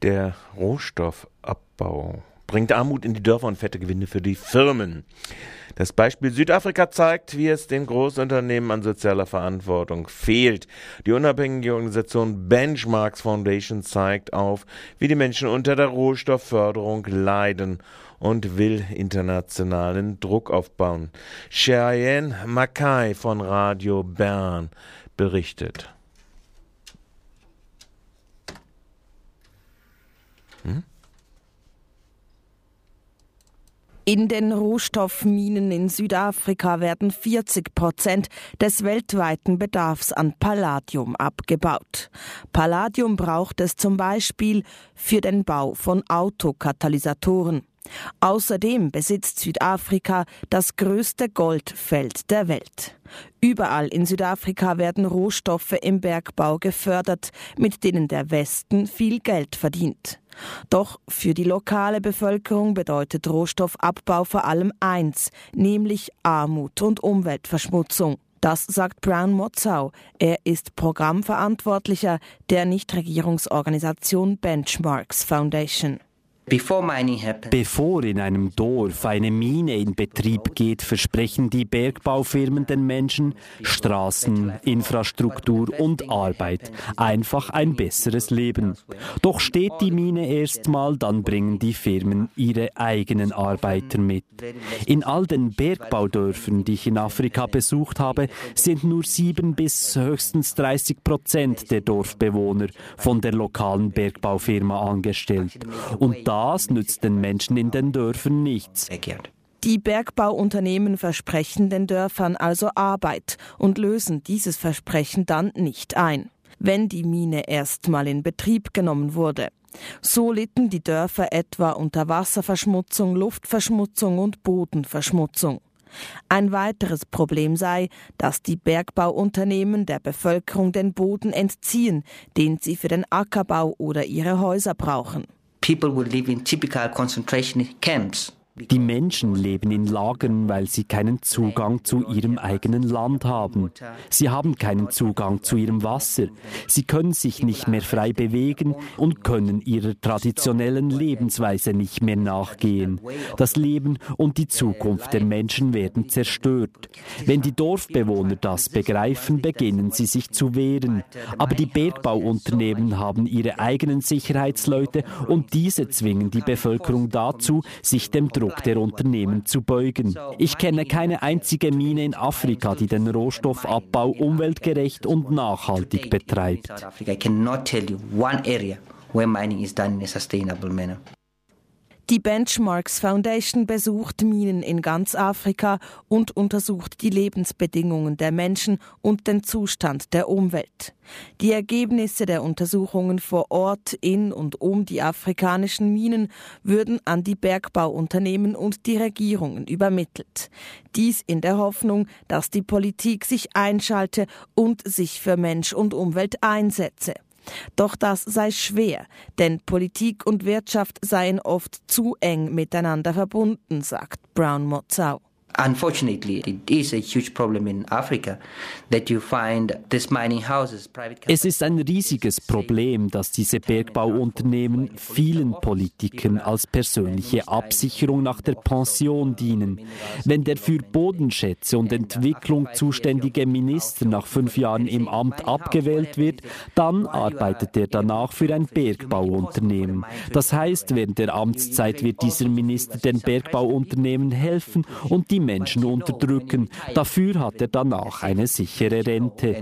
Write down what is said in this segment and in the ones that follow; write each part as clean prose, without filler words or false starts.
Der Rohstoffabbau bringt Armut in die Dörfer und fette Gewinne für die Firmen. Das Beispiel Südafrika zeigt, wie es den Großunternehmen an sozialer Verantwortung fehlt. Die unabhängige Organisation Benchmarks Foundation zeigt auf, wie die Menschen unter der Rohstoffförderung leiden und will internationalen Druck aufbauen. Cheyenne Mackay von Radio Bern berichtet. In den Rohstoffminen in Südafrika werden 40% des weltweiten Bedarfs an Palladium abgebaut. Palladium braucht es zum Beispiel für den Bau von Autokatalysatoren. Außerdem besitzt Südafrika das größte Goldfeld der Welt. Überall in Südafrika werden Rohstoffe im Bergbau gefördert, mit denen der Westen viel Geld verdient. Doch für die lokale Bevölkerung bedeutet Rohstoffabbau vor allem eins, nämlich Armut und Umweltverschmutzung. Das sagt Brown Motzau. Er ist Programmverantwortlicher der Nichtregierungsorganisation Benchmarks Foundation. Bevor in einem Dorf eine Mine in Betrieb geht, versprechen die Bergbaufirmen den Menschen Straßen, Infrastruktur und Arbeit, einfach ein besseres Leben. Doch steht die Mine erstmal, dann bringen die Firmen ihre eigenen Arbeiter mit. In all den Bergbaudörfern, die ich in Afrika besucht habe, sind nur 7 bis höchstens 30% der Dorfbewohner von der lokalen Bergbaufirma angestellt. Und das nützt den Menschen in den Dörfern nichts. Die Bergbauunternehmen versprechen den Dörfern also Arbeit und lösen dieses Versprechen dann nicht ein, wenn die Mine erstmal in Betrieb genommen wurde. So litten die Dörfer etwa unter Wasserverschmutzung, Luftverschmutzung und Bodenverschmutzung. Ein weiteres Problem sei, dass die Bergbauunternehmen der Bevölkerung den Boden entziehen, den sie für den Ackerbau oder ihre Häuser brauchen. People will live in typical concentration camps. Die Menschen leben in Lagern, weil sie keinen Zugang zu ihrem eigenen Land haben. Sie haben keinen Zugang zu ihrem Wasser. Sie können sich nicht mehr frei bewegen und können ihrer traditionellen Lebensweise nicht mehr nachgehen. Das Leben und die Zukunft der Menschen werden zerstört. Wenn die Dorfbewohner das begreifen, beginnen sie sich zu wehren. Aber die Bergbauunternehmen haben ihre eigenen Sicherheitsleute und diese zwingen die Bevölkerung dazu, sich dem Druck der Unternehmen zu beugen. Ich kenne keine einzige Mine in Afrika, die den Rohstoffabbau umweltgerecht und nachhaltig betreibt. Die Benchmarks Foundation besucht Minen in ganz Afrika und untersucht die Lebensbedingungen der Menschen und den Zustand der Umwelt. Die Ergebnisse der Untersuchungen vor Ort in und um die afrikanischen Minen würden an die Bergbauunternehmen und die Regierungen übermittelt. Dies in der Hoffnung, dass die Politik sich einschalte und sich für Mensch und Umwelt einsetze. Doch das sei schwer, denn Politik und Wirtschaft seien oft zu eng miteinander verbunden, sagt Brown Motzau. Unfortunately, it is a huge problem in Africa that you find these mining houses, private companies. Es ist ein riesiges Problem, dass diese Bergbauunternehmen vielen Politikern als persönliche Absicherung nach der Pension dienen. Wenn der für Bodenschätze und Entwicklung zuständige Minister nach 5 Jahren im Amt abgewählt wird, dann arbeitet er danach für ein Bergbauunternehmen. Das heißt, während der Amtszeit wird dieser Minister den Bergbauunternehmen helfen und die Menschen unterdrücken. Dafür hat er danach eine sichere Rente.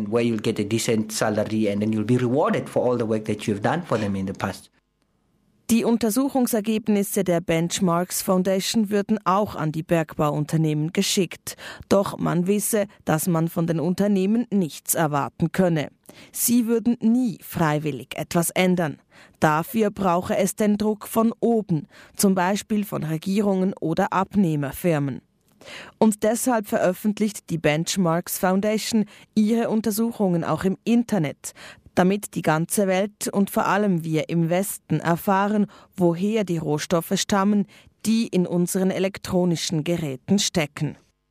Die Untersuchungsergebnisse der Benchmarks Foundation würden auch an die Bergbauunternehmen geschickt. Doch man wisse, dass man von den Unternehmen nichts erwarten könne. Sie würden nie freiwillig etwas ändern. Dafür brauche es den Druck von oben, zum Beispiel von Regierungen oder Abnehmerfirmen. Und deshalb veröffentlicht die Benchmarks Foundation ihre Untersuchungen auch im Internet, damit die ganze Welt und vor allem wir im Westen erfahren, woher die Rohstoffe stammen, die in unseren elektronischen Geräten stecken.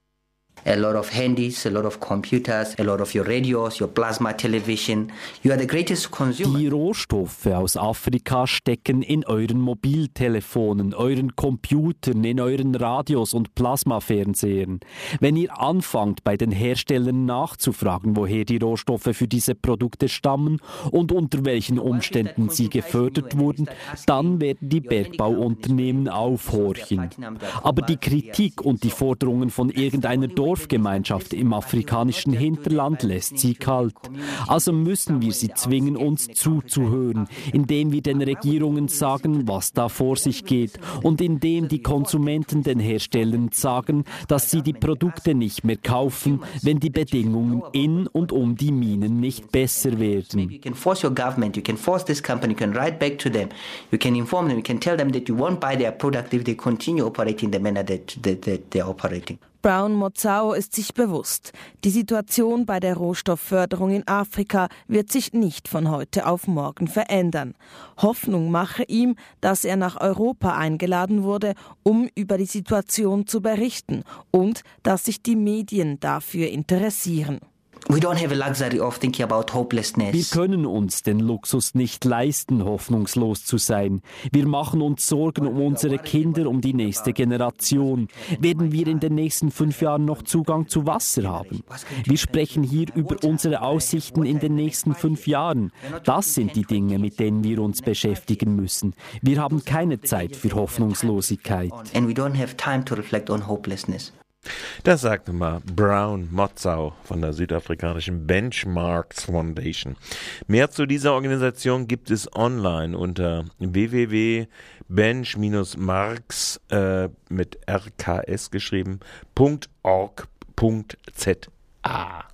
A lot of handys, a lot of computers, a lot of your radios, your plasma television. You are the greatest consumer. Die Rohstoffe aus Afrika stecken in euren Mobiltelefonen, euren Computern, in euren Radios und Plasmafernsehern. Wenn ihr anfangt, bei den Herstellern nachzufragen, woher die Rohstoffe für diese Produkte stammen und unter welchen Umständen sie gefördert wurden, dann werden die Bergbauunternehmen aufhorchen. Aber die Kritik und die Forderungen von irgendeiner Dorfgemeinschaft im afrikanischen Hinterland lässt sie kalt. Also müssen wir sie zwingen, uns zuzuhören, indem wir den Regierungen sagen, was da vor sich geht und indem die Konsumenten den Herstellern sagen, dass sie die Produkte nicht mehr kaufen, wenn die Bedingungen in und um die Minen nicht besser werden. You can force your government, you can force this company, you can write back to them, you can inform them, you can tell them that you won't buy their product if they continue operating the manner that they're operating. Brown Motsao ist sich bewusst, die Situation bei der Rohstoffförderung in Afrika wird sich nicht von heute auf morgen verändern. Hoffnung mache ihm, dass er nach Europa eingeladen wurde, um über die Situation zu berichten und dass sich die Medien dafür interessieren. We don't have a luxury of thinking about hopelessness. Wir können uns den Luxus nicht leisten, hoffnungslos zu sein. Wir machen uns Sorgen um unsere Kinder, um die nächste Generation. Werden wir in den nächsten 5 Jahren noch Zugang zu Wasser haben? Wir sprechen hier über unsere Aussichten in den nächsten 5 Jahren. Das sind die Dinge, mit denen wir uns beschäftigen müssen. Wir haben keine Zeit für Hoffnungslosigkeit. And we don't have time to reflect on hopelessness. Das sagte mal Brown Motsao von der südafrikanischen Benchmarks Foundation. Mehr zu dieser Organisation gibt es online unter www.bench-marks mit RKS geschrieben.org.za.